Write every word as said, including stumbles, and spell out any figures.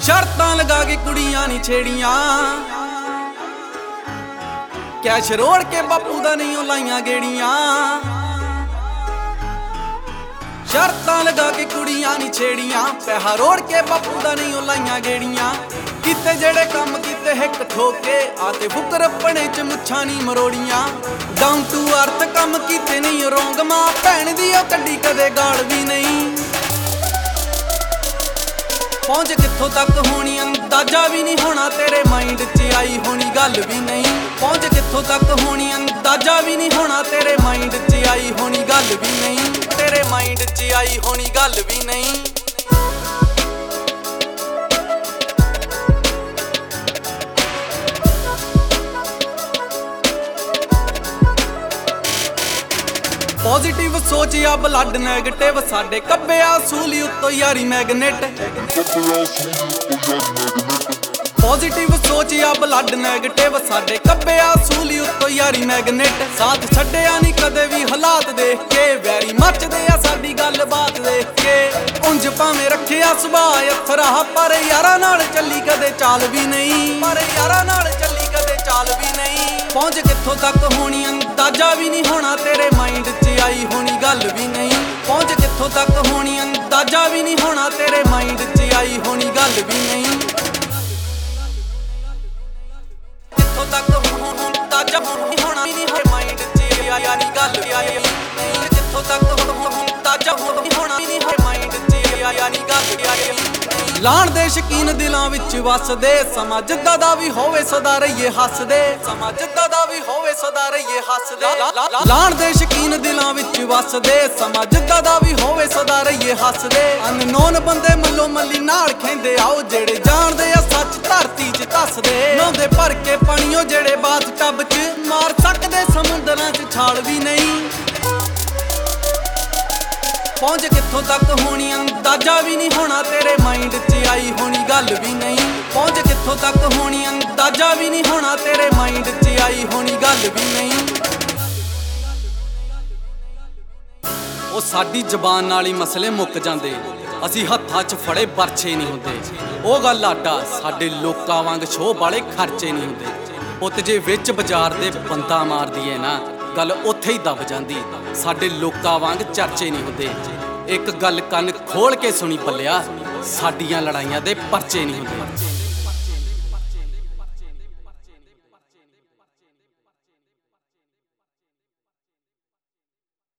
ਸ਼ਰਤਾਂ ਲਗਾ ਕੇ ਕੁੜੀਆਂ ਨਹੀਂ ਛੇੜੀਆਂ, ਕੈਸ਼ ਰੋੜ ਕੇ ਬਾਪੂ ਦਾ ਨਹੀਂ ਉਹ ਲਾਈਆਂ ਗੇੜੀਆਂ। ਸ਼ਰਤਾਂ ਲਗਾ ਕੇ ਕੁੜੀਆਂ ਨਹੀਂ ਛੇੜੀਆਂ, ਪੈਸਾ ਰੋੜ ਕੇ ਬਾਪੂ ਦਾ ਨਹੀਂ ਉਹ ਲਾਈਆਂ ਗੇੜੀਆਂ। ਕੀਤੇ ਜਿਹੜੇ ਕੰਮ ਕੀਤੇ ਹਿੱਕ ਠੋਕੇ, ਆ ਤੇ ਫੁਕਰ ਆਪਣੇ ਚ ਮੁੱਛਾਂ ਨਹੀਂ ਮਰੋੜੀਆਂ। ਡਾਊਨ ਟੂ ਅਰਥ ਕੰਮ ਕੀਤੇ ਨਹੀਂ ਰੋਂਗ, ਮਾਂ ਭੈਣ ਦੀ ਉਹ ਕੱਢੀ ਕਦੇ ਗਾਲ ਵੀ ਨਹੀਂ। ਪਹੁੰਚ ਕਿੱਥੋਂ ਤੱਕ ਹੋਣੀ ਅੰਦਾਜ਼ਾ ਵੀ ਨਹੀਂ ਹੋਣਾ, ਤੇਰੇ ਮਾਈਂਡ 'ਚ ਆਈ ਹੋਣੀ ਗੱਲ ਵੀ ਨਹੀਂ। ਪਹੁੰਚ ਕਿੱਥੋਂ ਤੱਕ ਹੋਣੀ ਅੰਦਾਜ਼ਾ ਵੀ ਨਹੀਂ ਹੋਣਾ, ਤੇਰੇ ਮਾਈਂਡ 'ਚ ਆਈ ਹੋਣੀ ਗੱਲ ਵੀ ਨਹੀਂ। ਤੇਰੇ ਮਾਈਂਡ 'ਚ ਆਈ ਹੋਣੀ ਗੱਲ ਵੀ ਨਹੀਂ। ਪੋਜ਼ਿਟਿਵ ਸੋਚ ਆ ਬਲੱਡ ਨੈਗੇਟਿਵ, ਸਾਡੇ ਕੱਬਿਆ ਸੂਲੀ ਉੱਤੋਂ ਯਾਰੀ ਮੈਗਨੇਟ। ਪੋਜ਼ਿਟਿਵ ਸੋਚ ਆ ਬਲੱਡ ਨੈਗੇਟਿਵ, ਸਾਡੇ ਕੱਬਿਆ ਸੂਲੀ ਉੱਤੋਂ ਯਾਰੀ ਮੈਗਨੇਟ। ਸਾਥ ਛੱਡਿਆ ਨਹੀਂ ਕਦੇ ਵੀ ਹਾਲਾਤ ਦੇਖ ਕੇ, ਵੈਰੀ ਮੱਚਦੇ ਆ ਸਾਡੀ ਗੱਲ ਬਾਤ ਦੇਖ ਕੇ। ਉਂਝ ਭਾਵੇਂ ਰੱਖਿਆ ਸੁਭਾਅ ਅਥਰਾ, ਪਰ ਯਾਰਾਂ ਨਾਲ ਚੱਲੀ ਕਦੇ ਚਾਲ ਵੀ ਨਹੀਂ। ਪਰ ਯਾਰਾਂ ਨਾਲ ਚੱਲੀ ਕਦੇ ਚਾਲ ਵੀ ਨਹੀਂ। ਪਹੁੰਚ ਕਿੱਥੋਂ ਤੱਕ ਹੋਣੀ ਅੰਦਾਜ਼ਾ ਵੀ ਨਹੀਂ ਹੋਣਾ, ਤੇਰੇ ਮਾਈਂਡ 'ਚ ਆਈ ਹੋਣੀ ਗੱਲ ਵੀ ਨਹੀਂ। ਪਹੁੰਚ ਕਿੱਥੋਂ ਤੱਕ ਹੋਣੀ ਅੰਦਾਜ਼ਾ ਵੀ ਨਹੀਂ ਹੋਣਾ, ਤੇਰੇ ਮਾਈਂਡ 'ਚ ਆਈ ਹੋਣੀ ਗੱਲ ਵੀ ਨਹੀਂ। ਕਿੱਥੋਂ ਤੱਕ ਅੰਦਾਜ਼ਾ ਨਹੀਂ ਹੋਣਾ, ਨਹੀਂ ਹੋਏ ਮਾਈਂਡ 'ਚ ਆਈ ਨਹੀਂ ਗੱਲ ਵੀ ਆਈ ਨਹੀਂ। ਕਿੱਥੋਂ ਤੱਕ ਅੰਦਾਜ਼ਾ ਨਹੀਂ ਹੋਣਾ, ਨਹੀਂ ਹੋਏ ਮਾਈਂਡ 'ਚ ਆਈ ਨਹੀਂ ਗੱਲ ਵੀ ਆਈ ਨਹੀਂ। ਲਾਣ ਦੇ ਸ਼ਕੀਨ ਦਿਲਾਂ ਵਿੱਚ ਵਸਦੇ, ਸਮਾਂ ਜਿੱਦਾਂ ਦਾ ਵੀ ਹੋਵੇ ਸਦਾ ਰਹੀਏ ਹੱਸਦੇ। ਸਮਾਂ ਜਿੱਦਾਂ ਦਾ ਵੀ ਹੋਵੇ ਸਦਾ ਰਹੀਏ ਹੱਸਦੇ। ਲਾਣ ਦੇ ਸ਼ਕੀਨ ਦਿਲਾਂ ਵਿੱਚ ਵਸਦੇ, ਸਮਾਂ ਜਿੱਦਾਂ ਦਾ ਵੀ ਹੋਵੇ ਸਦਾ ਰਹੀਏ ਹੱਸਦੇ। ਅਨਨੋਨ ਬੰਦੇ ਮੱਲੋ ਮੱਲੀ ਨਾਲ ਖੈਂਦੇ ਆਓ, ਜਿਹੜੇ ਜਾਣਦੇ ਆ ਸੱਚ ਧਰਤੀ 'ਚ ਧੱਸਦੇ। ਨਹਾਉਂਦੇ ਭਰ ਕੇ ਪਾਣੀਓ ਜਿਹੜੇ ਬਾਥ ਟੱਬ 'ਚ, ਮਾਰ ਸਕਦੇ ਸਮੁੰਦਰਾਂ 'ਚ ਛਾਲ ਵੀ ਨਹੀਂ। ਪਹੁੰਚ ਕਿੱਥੋਂ ਤੱਕ ਹੋਣੀ ਅੰਦਾਜ਼ਾ ਵੀ ਨਹੀਂ ਹੋਣਾ, ਤੇਰੇ ਮਾਈਂਡ 'ਚ ਆਈ ਹੋਣੀ ਗੱਲ ਵੀ ਨਹੀਂ। ਪਹੁੰਚ ਕਿੱਥੋਂ ਤੱਕ ਹੋਣੀ ਅੰਦਾਜ਼ਾ ਵੀ ਨਹੀਂ ਹੋਣਾ, ਤੇਰੇ ਮਾਈਂਡ 'ਚ ਆਈ ਹੋਣੀ ਗੱਲ ਵੀ ਨਹੀਂ। ਉਹ ਸਾਡੀ ਜ਼ਬਾਨ ਨਾਲ ਹੀ ਮਸਲੇ ਮੁੱਕ ਜਾਂਦੇ, ਅਸੀਂ ਹੱਥਾਂ 'ਚ ਫੜੇ ਬਰਛੇ ਨਹੀਂ ਹੁੰਦੇ। ਉਹ ਗੱਲ ਆਡਾ, ਸਾਡੇ ਲੋਕਾਂ ਵਾਂਗ ਸ਼ੋਅ ਵਾਲੇ ਖਰਚੇ ਨਹੀਂ ਹੁੰਦੇ। ਪੁੱਤ ਜੇ ਵਿੱਚ ਬਾਜ਼ਾਰ ਦੇ ਬੰਦਾ ਮਾਰਦੀ ਏ ਨਾ, ਗੱਲ ਉੱਥੇ ਹੀ ਦਬ ਜਾਂਦੀ। ਸਾਡੇ ਲੋਕਾਂ ਵਾਂਗ ਚਰਚੇ ਨਹੀਂ ਹੁੰਦੇ। ਇੱਕ ਗੱਲ ਕੰਨ ਖੋਲ ਕੇ ਸੁਣੀ ਬੱਲਿਆ, ਸਾਡੀਆਂ ਲੜਾਈਆਂ ਦੇ ਪਰਚੇ ਨਹੀਂ ਹੁੰਦੇ।